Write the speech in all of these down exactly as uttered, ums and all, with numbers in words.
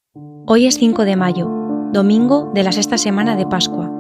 Hoy es cinco de mayo, domingo de la sexta semana de Pascua.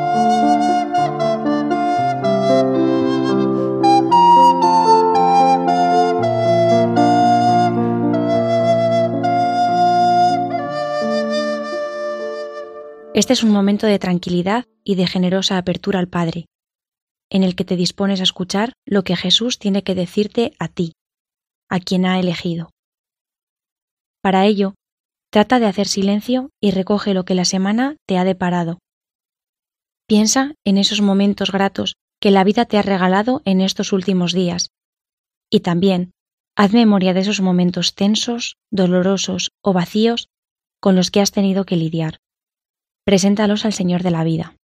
Este es un momento de tranquilidad y de generosa apertura al Padre, en el que te dispones a escuchar lo que Jesús tiene que decirte a ti, a quien ha elegido. Para ello, trata de hacer silencio y recoge lo que la semana te ha deparado. Piensa en esos momentos gratos que la vida te ha regalado en estos últimos días. Y también, haz memoria de esos momentos tensos, dolorosos o vacíos con los que has tenido que lidiar. Preséntalos al Señor de la vida.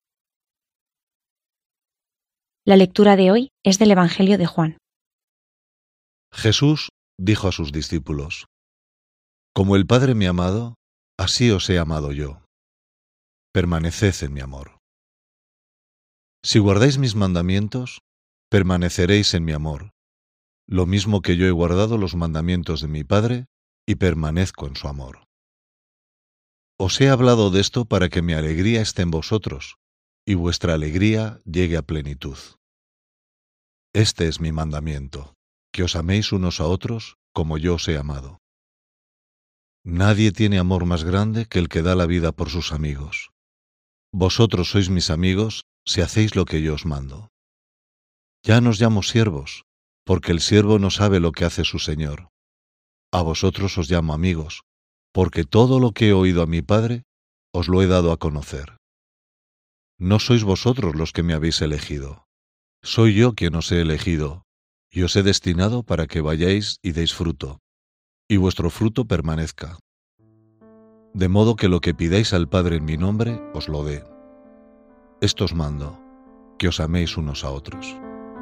La lectura de hoy es del Evangelio de Juan. Jesús dijo a sus discípulos: Como el Padre me ha amado, así os he amado yo. Permaneced en mi amor. Si guardáis mis mandamientos, permaneceréis en mi amor, lo mismo que yo he guardado los mandamientos de mi Padre y permanezco en su amor. Os he hablado de esto para que mi alegría esté en vosotros y vuestra alegría llegue a plenitud. Este es mi mandamiento, que os améis unos a otros como yo os he amado. Nadie tiene amor más grande que el que da la vida por sus amigos. Vosotros sois mis amigos si hacéis lo que yo os mando. Ya no os llamo siervos, porque el siervo no sabe lo que hace su señor. A vosotros os llamo amigos, porque todo lo que he oído a mi Padre os lo he dado a conocer. No sois vosotros los que me habéis elegido, soy yo quien os he elegido, y os he destinado para que vayáis y deis fruto, y vuestro fruto permanezca. De modo que lo que pidáis al Padre en mi nombre os lo dé. Esto os mando, que os améis unos a otros.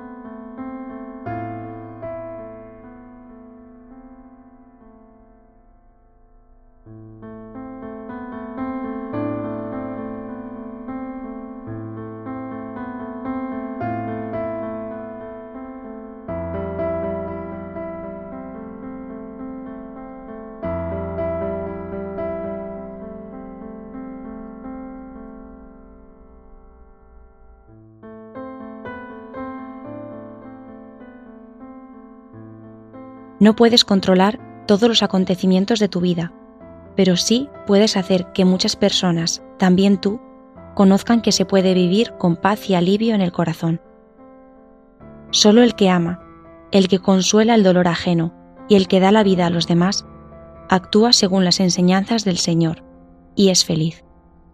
No puedes controlar todos los acontecimientos de tu vida, pero sí puedes hacer que muchas personas, también tú, conozcan que se puede vivir con paz y alivio en el corazón. Solo el que ama, el que consuela el dolor ajeno y el que da la vida a los demás, actúa según las enseñanzas del Señor y es feliz.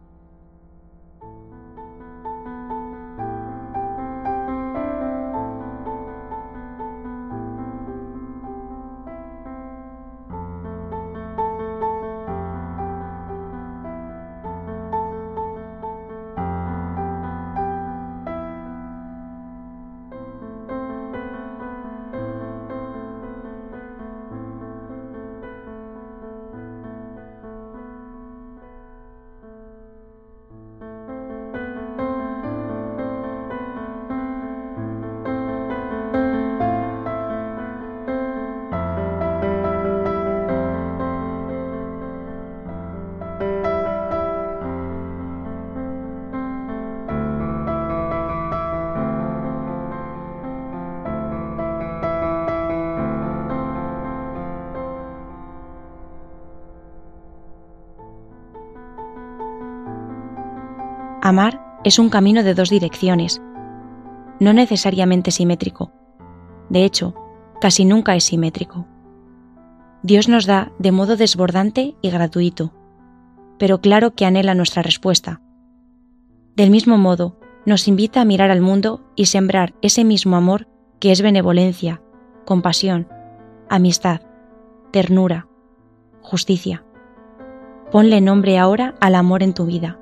Amar es un camino de dos direcciones, no necesariamente simétrico. De hecho, casi nunca es simétrico. Dios nos da de modo desbordante y gratuito, pero claro que anhela nuestra respuesta. Del mismo modo, nos invita a mirar al mundo y sembrar ese mismo amor que es benevolencia, compasión, amistad, ternura, justicia. Ponle nombre ahora al amor en tu vida.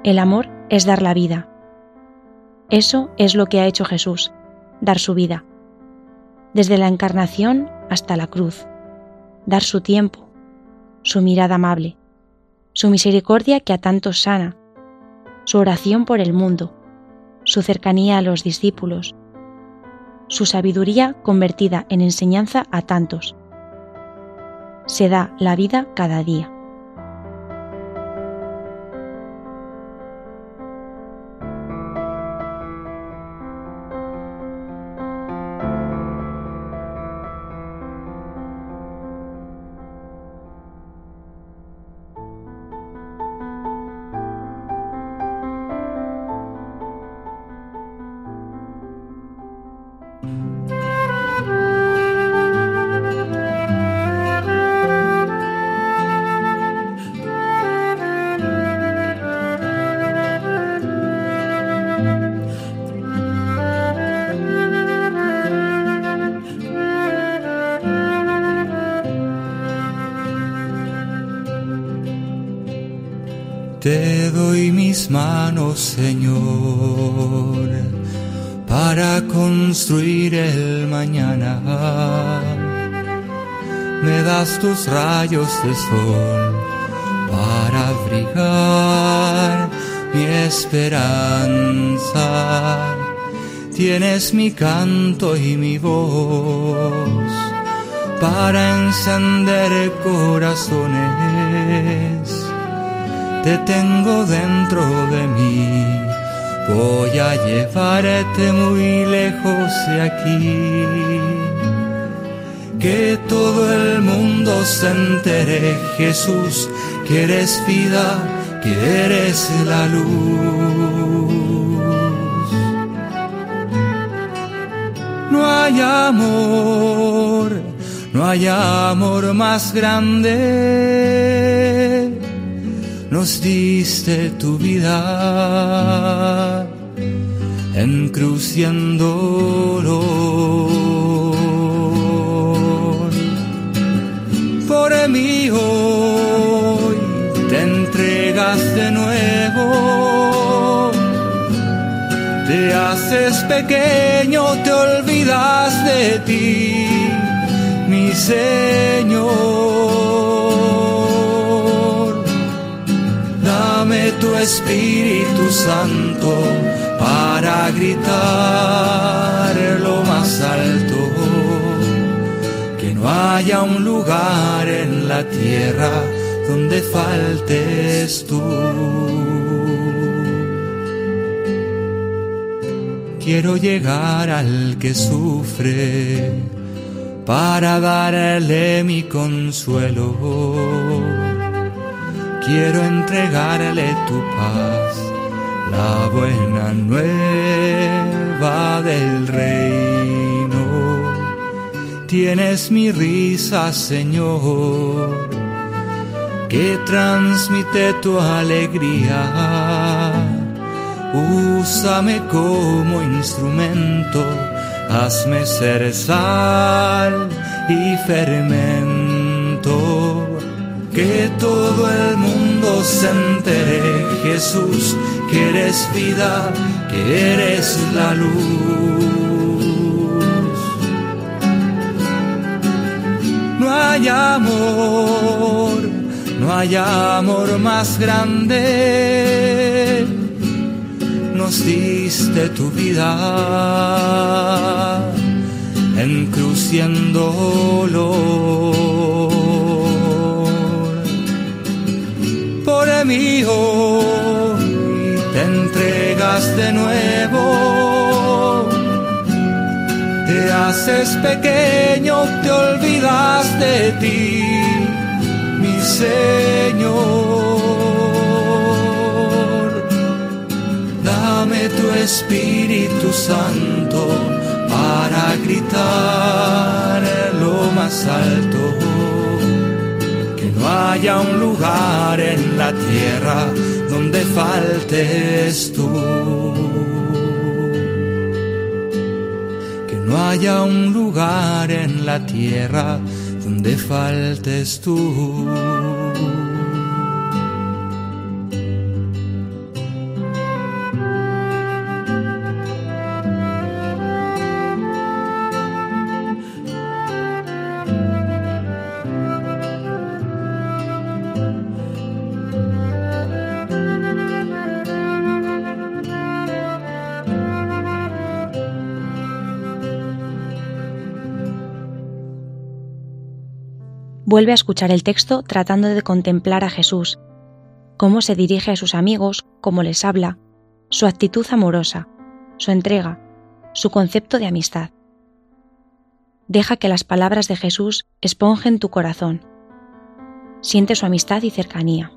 El amor es dar la vida. Eso es lo que ha hecho Jesús, dar su vida. Desde la encarnación hasta la cruz, dar su tiempo, su mirada amable, su misericordia que a tantos sana, su oración por el mundo, su cercanía a los discípulos, su sabiduría convertida en enseñanza a tantos. Se da la vida cada día. Te doy mis manos, Señor, para construir el mañana. Me das tus rayos de sol para abrigar mi esperanza. Tienes mi canto y mi voz para encender corazones. Te tengo dentro de mí, voy a llevarte muy lejos de aquí. Que todo el mundo se entere, Jesús, que eres vida, que eres la luz. No hay amor, no hay amor más grande. Nos diste tu vida en cruz y en dolor. Por mí hoy te entregas de nuevo, te haces pequeño, te olvidas de ti, mi Señor. Dame tu Espíritu Santo para gritar lo más alto, que no haya un lugar en la tierra donde faltes tú. Quiero llegar al que sufre para darle mi consuelo. Quiero entregarle tu paz, la buena nueva del reino. Tienes mi risa, Señor, que transmite tu alegría. Úsame como instrumento, hazme ser sal y fermento. Que todo el mundo se entere, Jesús, que eres vida, que eres la luz. No hay amor, no hay amor más grande. Nos diste tu vida en cruz y en dolor. Por mí hoy te entregas de nuevo, te haces pequeño, te olvidas de ti, mi Señor. Dame tu Espíritu Santo para gritar lo más alto. No haya un lugar en la tierra donde faltes tú. Que no haya un lugar en la tierra donde faltes tú. Vuelve a escuchar el texto tratando de contemplar a Jesús, cómo se dirige a sus amigos, cómo les habla, su actitud amorosa, su entrega, su concepto de amistad. Deja que las palabras de Jesús esponjen tu corazón. Siente su amistad y cercanía.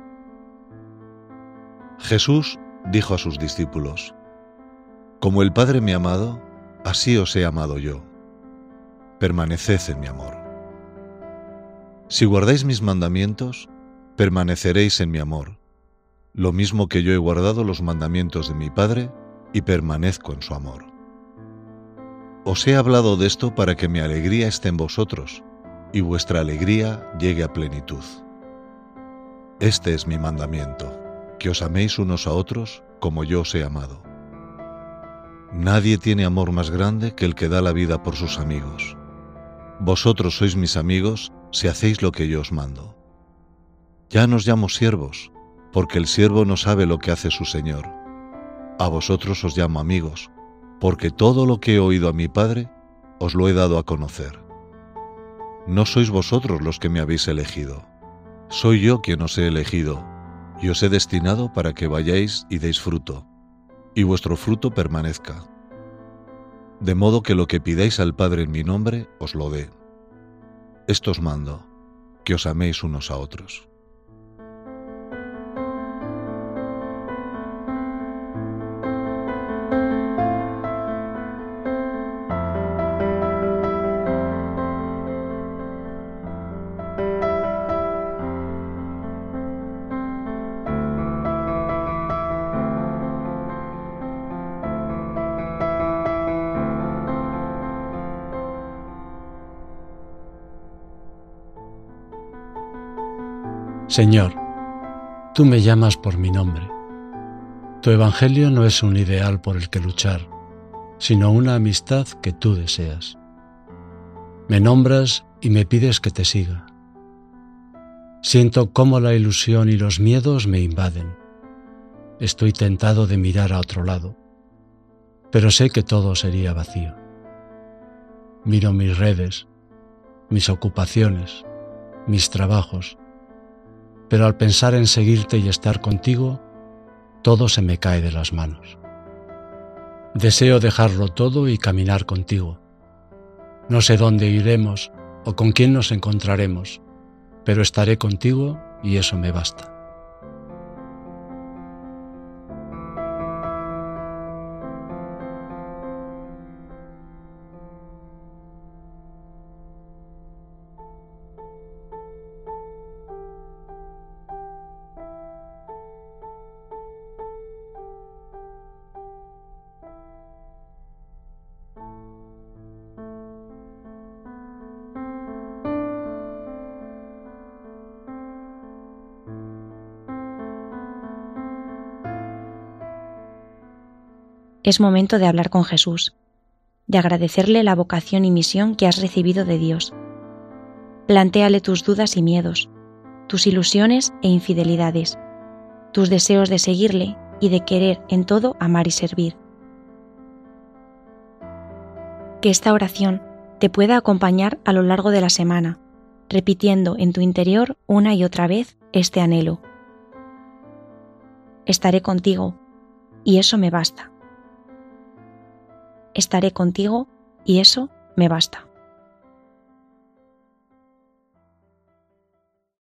Jesús dijo a sus discípulos: Como el Padre me ha amado, así os he amado yo. Permaneced en mi amor. Si guardáis mis mandamientos, permaneceréis en mi amor, lo mismo que yo he guardado los mandamientos de mi Padre y permanezco en su amor. Os he hablado de esto para que mi alegría esté en vosotros y vuestra alegría llegue a plenitud. Este es mi mandamiento, que os améis unos a otros como yo os he amado. Nadie tiene amor más grande que el que da la vida por sus amigos. Vosotros sois mis amigos si hacéis lo que yo os mando. Ya no os llamo siervos, porque el siervo no sabe lo que hace su señor. A vosotros os llamo amigos, porque todo lo que he oído a mi Padre os lo he dado a conocer. No sois vosotros los que me habéis elegido, soy yo quien os he elegido, y os he destinado para que vayáis y deis fruto, y vuestro fruto permanezca. De modo que lo que pidáis al Padre en mi nombre os lo dé. Esto os mando, que os améis unos a otros. Señor, tú me llamas por mi nombre. Tu evangelio no es un ideal por el que luchar, sino una amistad que tú deseas. Me nombras y me pides que te siga. Siento cómo la ilusión y los miedos me invaden. Estoy tentado de mirar a otro lado, pero sé que todo sería vacío. Miro mis redes, mis ocupaciones, mis trabajos, pero al pensar en seguirte y estar contigo, todo se me cae de las manos. Deseo dejarlo todo y caminar contigo. No sé dónde iremos o con quién nos encontraremos, pero estaré contigo y eso me basta. Es momento de hablar con Jesús, de agradecerle la vocación y misión que has recibido de Dios. Plantéale tus dudas y miedos, tus ilusiones e infidelidades, tus deseos de seguirle y de querer en todo amar y servir. Que esta oración te pueda acompañar a lo largo de la semana, repitiendo en tu interior una y otra vez este anhelo. Estaré contigo, y eso me basta. Estaré contigo, y eso me basta.